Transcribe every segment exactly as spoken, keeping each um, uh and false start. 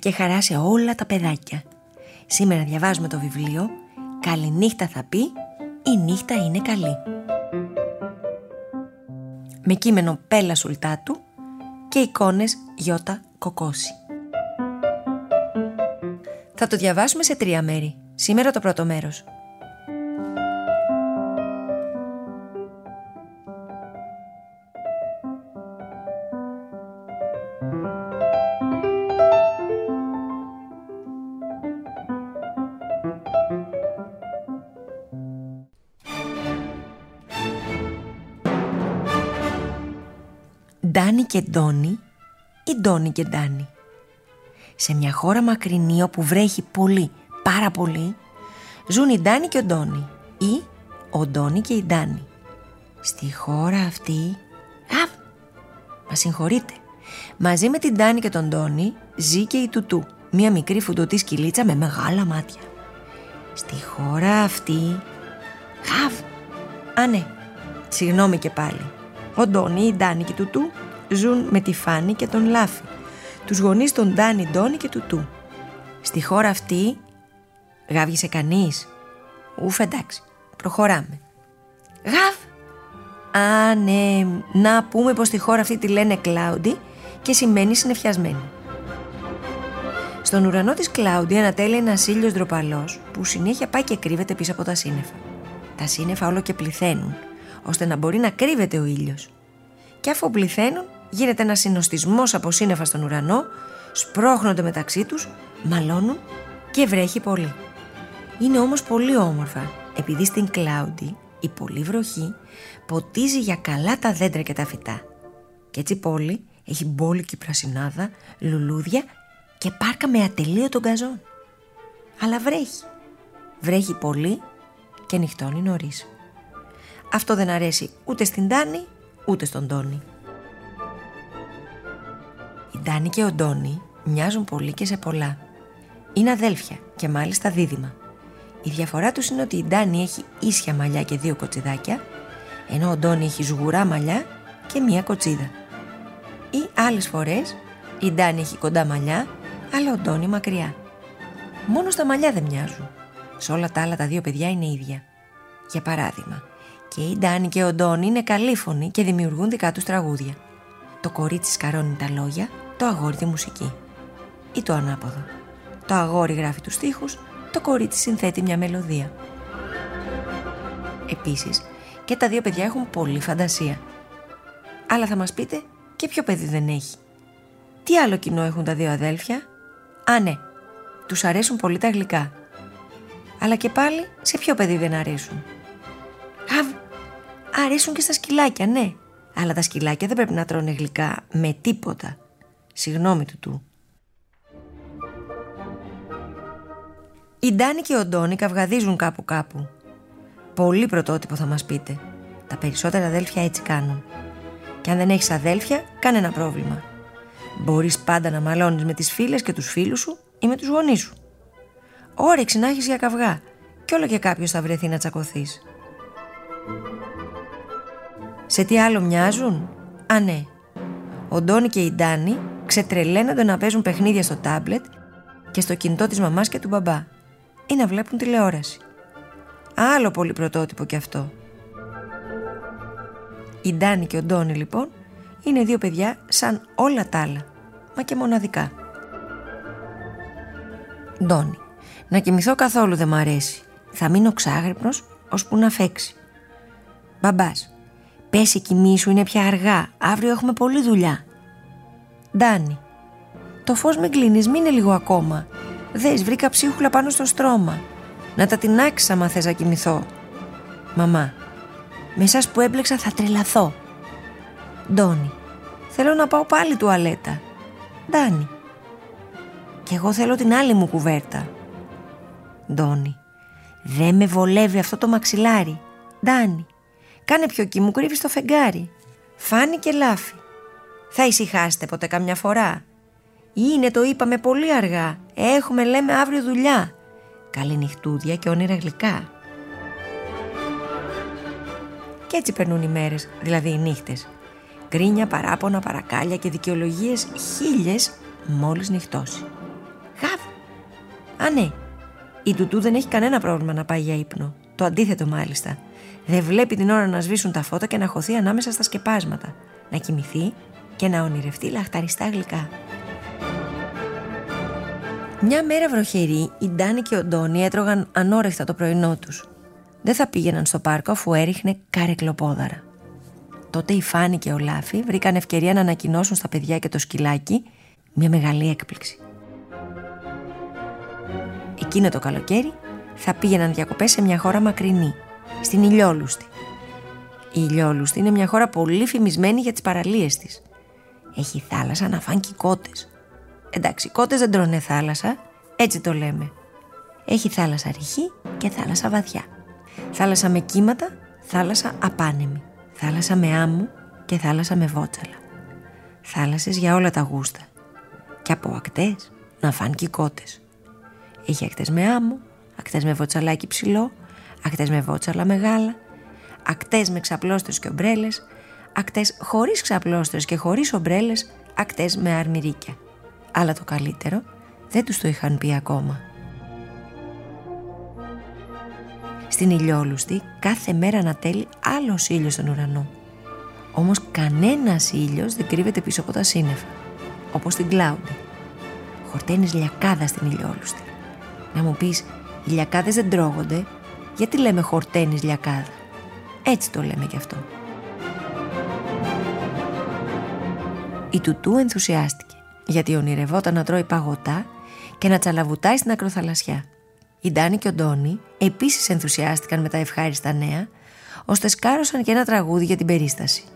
και χαρά σε όλα τα παιδάκια. Σήμερα διαβάζουμε το βιβλίο «Καληνύχτα θα πει, η νύχτα είναι καλή». Με κείμενο Πέλα Σουλτάτου και εικόνες Γιώτα Κοκόση. Θα το διαβάσουμε σε τρία μέρη. Σήμερα το πρώτο μέρος. Ντάνι και Ντόνι ή Ντόνι και Ντάνι. Σε μια χώρα μακρινή όπου βρέχει πολύ, πάρα πολύ, ζουν η Ντάνι και ο Ντόνι ή ο Ντόνι και η Ντάνι. Στη χώρα αυτή... Α, μα συγχωρείτε. Μαζί με την Ντάνι και τον Ντόνι ζει και η Τουτού, μια μικρή φουντωτή σκυλίτσα με μεγάλα μάτια. Στη χώρα αυτή... Χαβ! Α, ναι, συγγνώμη και πάλι. Ο Ντόνι, η Ντάνι και η Τουτού ζουν με τη Φάνη και τον Λάφη, τους γονείς των Ντάνι, Ντόνι και Τουτού. Στη χώρα αυτή... Γάβγισε κανείς? Ουφ, εντάξει, προχωράμε. Γαβ! Α, ναι, να πούμε πως στη χώρα αυτή τη λένε Κλάουντι και σημαίνει συννεφιασμένη. Στον ουρανό της Κλάουντι ανατέλει ένας ήλιος ντροπαλός που συνέχεια πάει και κρύβεται πίσω από τα σύννεφα. Τα σύννεφα όλο και πληθαίνουν, ώστε να μπορεί να κρύβεται ο ήλιος. Και αφού πληθαίνουν, γίνεται ένας συνοστισμός από σύννεφα στον ουρανό, σπρώχνονται μεταξύ τους, μαλώνουν και βρέχει πολύ. Είναι όμως πολύ όμορφα, επειδή στην Κλάουντι η πολύ βροχή ποτίζει για καλά τα δέντρα και τα φυτά. Και έτσι η πόλη έχει μπόλικη πρασινάδα, λουλούδια και πάρκα με ατελείωτο γκαζόν. Αλλά βρέχει. Βρέχει πολύ και νυχτώνει νωρίς. Αυτό δεν αρέσει ούτε στην Ντάνι ούτε στον Ντόνι. Η Ντάνι και ο Ντόνι μοιάζουν πολύ και σε πολλά. Είναι αδέλφια και μάλιστα δίδυμα. Η διαφορά τους είναι ότι η Ντάνι έχει ίσια μαλλιά και δύο κοτσιδάκια, ενώ ο Ντόνι έχει σγουρά μαλλιά και μία κοτσίδα. Ή άλλες φορές η Ντάνι έχει κοντά μαλλιά, αλλά ο Ντόνι μακριά. Μόνο στα μαλλιά δεν μοιάζουν. Σε όλα τα άλλα τα δύο παιδιά είναι ίδια. Για παράδειγμα, και η Ντάνι και ο Ντόνι είναι καλήφωνοι και δημιουργούν δικά τους τραγούδια. Το κορίτσι σκαρώνει τα λόγια, το αγόρι τη μουσική. Ή το ανάποδο. Το αγόρι γράφει τους στίχους, το κορίτσι συνθέτει μια μελωδία. Επίσης, και τα δύο παιδιά έχουν πολύ φαντασία. Αλλά θα μας πείτε, και ποιο παιδί δεν έχει? Τι άλλο κοινό έχουν τα δύο αδέλφια? Α, ναι, τους αρέσουν πολύ τα γλυκά. Αλλά και πάλι, σε ποιο παιδί δεν αρέσουν? Αβ, αρέσουν και στα σκυλάκια, ναι. Αλλά τα σκυλάκια δεν πρέπει να τρώνε γλυκά με τίποτα. Συγγνώμη του του. Η Ντάνι και ο Ντόνι καυγαδίζουν κάπου κάπου. Πολύ πρωτότυπο θα μας πείτε. Τα περισσότερα αδέλφια έτσι κάνουν. Και αν δεν έχεις αδέλφια, κανένα πρόβλημα. Μπορείς πάντα να μαλώνεις με τις φίλες και τους φίλους σου ή με τους γονείς σου. Όρεξη να έχεις για καυγά κι όλο και κάποιος θα βρεθεί να τσακωθείς. Σε τι άλλο μοιάζουν? Α, ναι. Ο Ντόνι και η Ντάνι ξετρελαίνονται να παίζουν παιχνίδια στο τάμπλετ και στο κινητό της μαμάς και του μπαμπά ή να βλέπουν τηλεόραση. Άλλο πολύ πρωτότυπο κι αυτό. Η Ντάνι και ο Ντόνι λοιπόν είναι δύο παιδιά σαν όλα τα άλλα, μα και μοναδικά. Ντόνι: να κοιμηθώ καθόλου δεν μ' αρέσει. Θα μείνω ξάγρυπνος ώσπου να φέξει. Μπαμπάς: πέσει κοιμήσου, είναι πια αργά, αύριο έχουμε πολλή δουλειά. Ντάνι: το φως μην κλείνεις, μείνε λίγο ακόμα. Δες, βρήκα ψίχουλα πάνω στο στρώμα. Να τα τινάξεις άμα θες να κοιμηθώ. Μαμά: με εσάς που έμπλεξα θα τρελαθώ. Ντόνι: θέλω να πάω πάλι τουαλέτα. Ντάνι: κι εγώ θέλω την άλλη μου κουβέρτα. Ντόνι: δεν με βολεύει αυτό το μαξιλάρι. Ντάνι: κάνε πιο εκεί, μου κρύβεις το φεγγάρι. Φάνη και Λάφη: θα ησυχάσετε ποτέ καμιά φορά? Είναι, το είπαμε πολύ αργά. Έχουμε, λέμε, αύριο δουλειά. Καλή νυχτούδια και όνειρα γλυκά. Κι έτσι περνούν οι μέρες, δηλαδή οι νύχτες. Γκρίνια, παράπονα, παρακάλια και δικαιολογίες χίλιες μόλις νυχτώσει. Α, ναι, η Τουτού δεν έχει κανένα πρόβλημα να πάει για ύπνο. Το αντίθετο μάλιστα. Δεν βλέπει την ώρα να σβήσουν τα φώτα και να χωθεί ανάμεσα στα σκεπάσματα. Να κοιμηθεί και να ονειρευτεί λαχταριστά γλυκά. Μια μέρα βροχερή, η Ντάνη και ο Ντόνι έτρωγαν ανόρεχτα το πρωινό τους. Δεν θα πήγαιναν στο πάρκο αφού έριχνε καρεκλοπόδαρα. Τότε η Φάνη και ο Λάφη βρήκαν ευκαιρία να ανακοινώσουν στα παιδιά και το σκυλάκι μια μεγάλη έκπληξη. Εκείνο το καλοκαίρι θα πήγαιναν διακοπές σε μια χώρα μακρινή, στην Ηλιόλουστη. Η Ηλιόλουστη είναι μια χώρα πολύ φημισμένη για τις παραλίες της. Έχει θάλασσα να φάνε και κότες. Εντάξει, κότες δεν τρώνε θάλασσα, έτσι το λέμε. Έχει θάλασσα ρηχή και θάλασσα βαθιά. Θάλασσα με κύματα, θάλασσα απάνεμη. Θάλασσα με άμμο και θάλασσα με βότσαλα. Θάλασσες για όλα τα γούστα. Και από ακτές να φάνε και κότες. Έχει ακτές με άμμο, ακτές με βοτσαλάκι ψηλό, ακτές με βότσαλα μεγάλα, ακτές με ξαπλώστρες και ομπρέλες, ακτές χωρίς ξαπλώστρες και χωρίς ομπρέλες, ακτές με αρμυρίκια. Αλλά το καλύτερο δεν τους το είχαν πει ακόμα. Στην Ηλιόλουστη κάθε μέρα ανατέλει άλλος ήλιος στον ουρανό. Όμως κανένας ήλιος δεν κρύβεται πίσω από τα σύννεφα, όπως στην Κλάουντι. Χορταίνεις λιακάδα στην Ηλιόλουστη. Να μου πεις, οι λιακάδες δεν τρώγονται, γιατί λέμε χορταίνεις λιακάδα? Έτσι το λέμε κι αυτό. Η Τουτού ενθουσιάστηκε, γιατί ονειρευόταν να τρώει παγωτά και να τσαλαβουτάει στην ακροθαλασσιά. Η Ντάνη και ο Ντόνι επίσης ενθουσιάστηκαν με τα ευχάριστα νέα, ώστε σκάρωσαν και ένα τραγούδι για την περίσταση.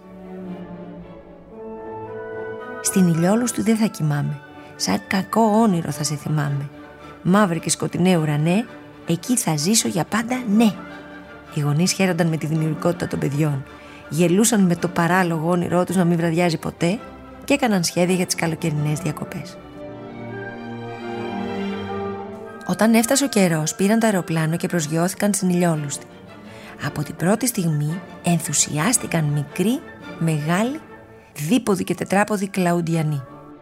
Στην Ηλιόλουστη δεν θα κοιμάμαι, σαν κακό όνειρο θα σε θυμάμαι. Μαύρη και σκοτεινέ ουρανέ, εκεί θα ζήσω για πάντα, ναι. Οι γονείς χαίρονταν με τη δημιουργικότητα των παιδιών, γελούσαν με το παράλογο όνειρό τους να μην βραδιάζει ποτέ και έκαναν σχέδια για τις καλοκαιρινές διακοπές. Όταν έφτασε ο καιρός, πήραν το αεροπλάνο και προσγειώθηκαν στην Ηλιόλουστη. Από την πρώτη στιγμή ενθουσιάστηκαν μικροί, μεγάλοι, δίποδοι και τετράποδοι Κλαουντιανοί.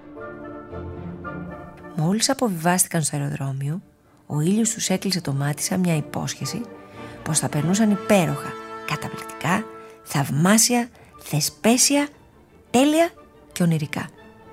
Μόλις αποβιβάστηκαν στο αεροδρόμιο, ο ήλιος τους έκλεισε το μάτι σαν μια υπόσχεση πως θα περνούσαν υπέροχα, καταπληκτικά, θαυμάσια, θεσπέσια, τέλεια και ονειρικά.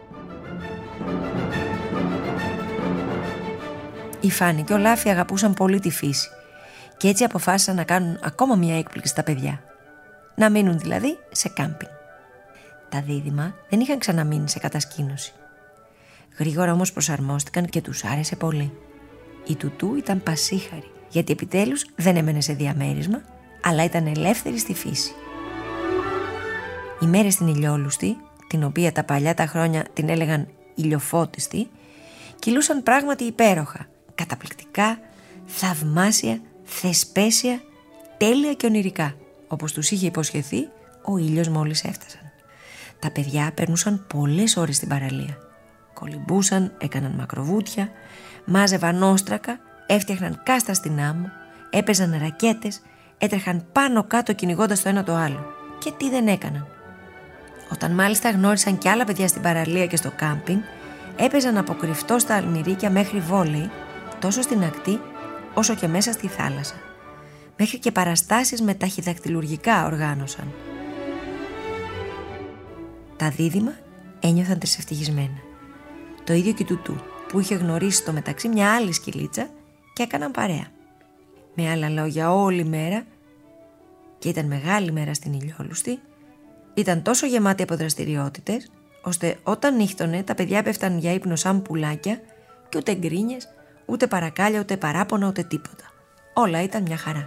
Η Φάνη και ο Λάφη αγαπούσαν πολύ τη φύση και έτσι αποφάσισαν να κάνουν ακόμα μια έκπληξη στα παιδιά. Να μείνουν δηλαδή σε κάμπινγκ. Τα δίδυμα δεν είχαν ξαναμείνει σε κατασκήνωση. Γρήγορα όμως προσαρμόστηκαν και τους άρεσε πολύ. Η Τουτού ήταν πασίχαρη, γιατί επιτέλους δεν έμενε σε διαμέρισμα, αλλά ήταν ελεύθερη στη φύση. Οι μέρες στην Ηλιόλουστη, την οποία τα παλιά τα χρόνια την έλεγαν ηλιοφώτιστη, κυλούσαν πράγματι υπέροχα, καταπληκτικά, θαυμάσια, θεσπέσια, τέλεια και ονειρικά, όπως τους είχε υποσχεθεί ο ήλιος μόλις έφτασαν. Τα παιδιά περνούσαν πολλές ώρες στην παραλία. Κολυμπούσαν, έκαναν μακροβούτια, μάζευαν όστρακα, έφτιαχναν κάστα στην άμμο, έπαιζαν ρακέτες, έτρεχαν πάνω κάτω κυνηγώντας το ένα το άλλο. Και τι δεν έκαναν. Όταν μάλιστα γνώρισαν και άλλα παιδιά στην παραλία και στο κάμπινγκ, έπαιζαν από κρυφτό στα αλμυρίκια μέχρι βόλεϊ, τόσο στην ακτή όσο και μέσα στη θάλασσα. Μέχρι και παραστάσεις με ταχυδακτυλουργικά οργάνωσαν. Τα δίδυμα ένιωθαν τρισευτυχισμένα. Το ίδιο και η Τουτού, που είχε γνωρίσει στο μεταξύ μια άλλη σκυλίτσα και έκαναν παρέα. Με άλλα λόγια, όλη μέρα, και ήταν μεγάλη μέρα στην Ηλιόλουστη, ήταν τόσο γεμάτη από δραστηριότητες, ώστε όταν νύχτωνε τα παιδιά πέφταν για ύπνο σαν πουλάκια και ούτε γκρίνιες, ούτε παρακάλια, ούτε παράπονα, ούτε τίποτα. Όλα ήταν μια χαρά.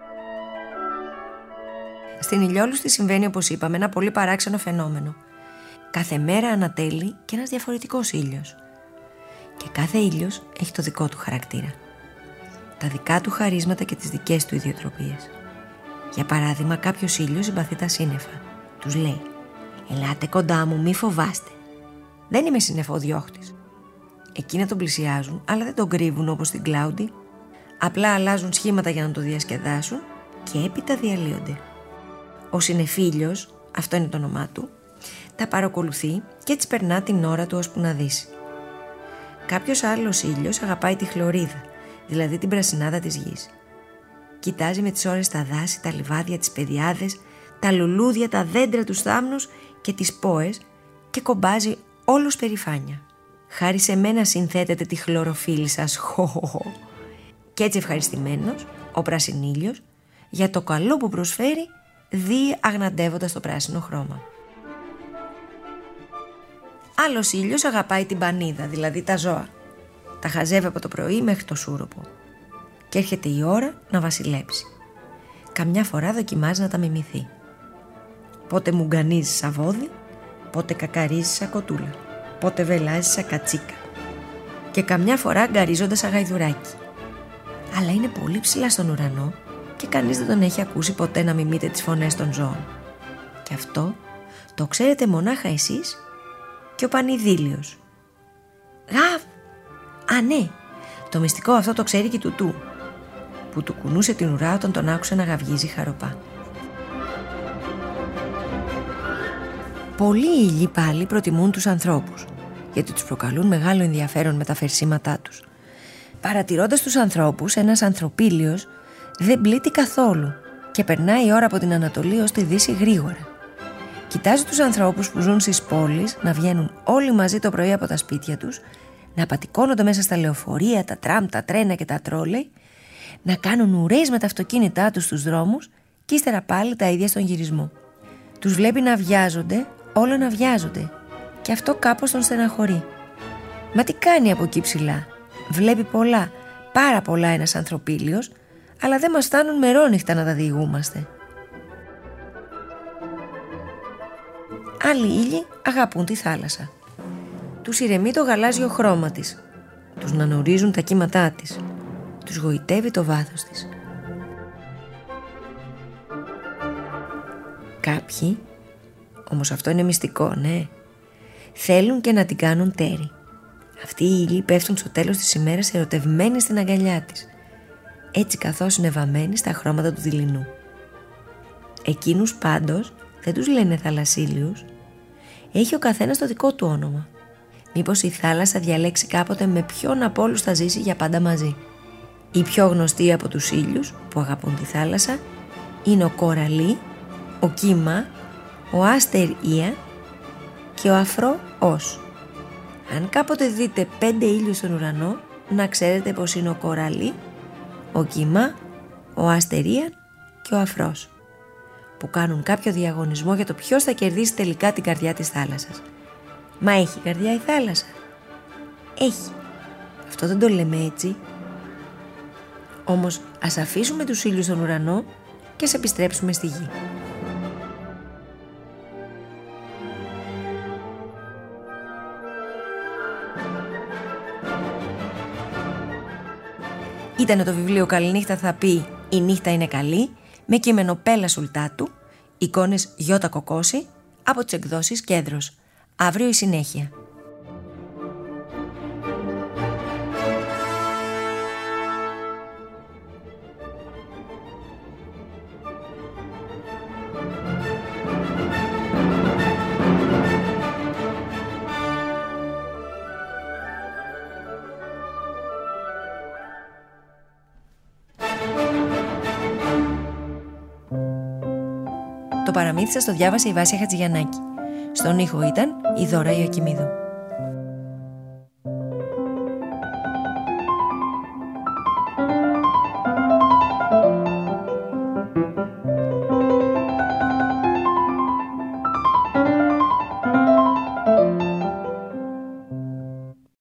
Στην Ηλιόλουστη συμβαίνει, όπως είπαμε, ένα πολύ παράξενο φαινόμενο. Κάθε μέρα ανατέλει και ένας διαφορετικός ήλιος. Και κάθε ήλιος έχει το δικό του χαρακτήρα. Τα δικά του χαρίσματα και τις δικές του ιδιοτροπίες. Για παράδειγμα, κάποιος ήλιος συμπαθεί τα σύννεφα. Τους λέει: «Ελάτε κοντά μου, μη φοβάστε. Δεν είμαι συννεφοδιώχτης». Εκείνα τον πλησιάζουν, αλλά δεν τον κρύβουν όπως στην Κλάουντι. Απλά αλλάζουν σχήματα για να το διασκεδάσουν και έπειτα διαλύονται. Ο συννεφήλιος, αυτό είναι το όνομά του, τα παρακολουθεί και έτσι περνά την ώρα του ώσπου να δύσει. Κάποιος άλλος ήλιος αγαπάει τη χλωρίδα, δηλαδή την πρασινάδα της γης. Κοιτάζει με τις ώρες τα δάση, τα λιβάδια, τις πεδιάδες, τα λουλούδια, τα δέντρα, τους θάμνους και τις πόες και κομπάζει όλους περηφάνια. Χάρη σε μένα συνθέτετε τη χλωροφύλλη σας. Χοχοχο. Και έτσι ευχαριστημένος ο πρασινήλιος για το καλό που προσφέρει, δει αγναντεύοντας το πράσινο χρώμα. Άλλος ήλιος αγαπάει την πανίδα, δηλαδή τα ζώα. Τα χαζεύει από το πρωί μέχρι το σούροπο. Και έρχεται η ώρα να βασιλέψει. Καμιά φορά δοκιμάζει να τα μιμηθεί. Πότε μουγκανίζει σαν βόδι, πότε κακαρίζει σαν κοτούλα, πότε βελάζει σαν κατσίκα. Και καμιά φορά γκαρίζοντας σαν γαϊδουράκι. Αλλά είναι πολύ ψηλά στον ουρανό και κανείς δεν τον έχει ακούσει ποτέ να μιμείται τις φωνές των ζώων. Και αυτό το ξέρετε μονάχα εσείς και ο Πανιδήλιος. Γαβ! Α, ναι, το μυστικό αυτό το ξέρει και η Τουτού, που του κουνούσε την ουρά όταν τον άκουσε να γαυγίζει χαροπά. Πολλοί ήλιοι πάλι προτιμούν τους ανθρώπους, γιατί τους προκαλούν μεγάλο ενδιαφέρον με τα φερσίματά τους. Παρατηρώντας τους ανθρώπους, ένας ανθρωπήλιος δεν πλήττει καθόλου και περνάει η ώρα από την Ανατολή ως τη Δύση γρήγορα. Κοιτάζει τους ανθρώπους που ζουν στις πόλεις να βγαίνουν όλοι μαζί το πρωί από τα σπίτια τους, να πατικώνονται μέσα στα λεωφορεία, τα τραμ, τα τρένα και τα τρόλεϊ, να κάνουν ουρές με τα αυτοκίνητά τους στους δρόμους και ύστερα πάλι τα ίδια στον γυρισμό. Τους βλέπει να βιάζονται, όλο να βιάζονται, και αυτό κάπως τον στεναχωρεί. Μα τι κάνει από εκεί ψηλά? Βλέπει πολλά, πάρα πολλά ένας ανθρωπήλιος, αλλά δεν μας φτάνουν μερόνυχτα να τα διηγούμαστε. Άλλοι ήλιοι αγαπούν τη θάλασσα. Τους ηρεμεί το γαλάζιο χρώμα της, τους νανορίζουν τα κύματά της, τους γοητεύει το βάθος της. Κάποιοι, όμως αυτό είναι μυστικό, ναι, θέλουν και να την κάνουν τέρι. Αυτοί οι ήλιοι πέφτουν στο τέλος της ημέρας ερωτευμένοι στην αγκαλιά της, έτσι καθώς είναι βαμμένοι στα χρώματα του δειλινού. Εκείνους πάντως δεν τους λένε θαλασσίλιους, έχει ο καθένας το δικό του όνομα. Μήπως η θάλασσα διαλέξει κάποτε με ποιον από όλους θα ζήσει για πάντα μαζί. Οι πιο γνωστοί από τους ήλιους που αγαπούν τη θάλασσα είναι ο Κοραλί, ο Κύμα, ο Άστερ Ία και ο Αφρό Ως. Αν κάποτε δείτε πέντε ήλιους στον ουρανό, να ξέρετε πως είναι ο Κοραλί, ο Κύμα, ο Άστερ Ία και ο Αφρός, που κάνουν κάποιο διαγωνισμό για το ποιος θα κερδίσει τελικά την καρδιά της θάλασσας. Μα έχει καρδιά η θάλασσα? Έχει. Αυτό δεν το λέμε έτσι. Όμως ας αφήσουμε τους ήλιους στον ουρανό και ας επιστρέψουμε στη γη. Ήτανε το βιβλίο «Καληνύχτα θα πει, η νύχτα είναι καλή», με κείμενο Πέλα Σουλτάτου, εικόνες Γιώτα Κοκόση, από τις εκδόσεις Κέντρος. Αύριο η συνέχεια. Το παραμύθι σας το διάβασε η Βάσια Χατζηγιαννάκη. Στον ήχο ήταν η Δώρα Ιωακημίδου.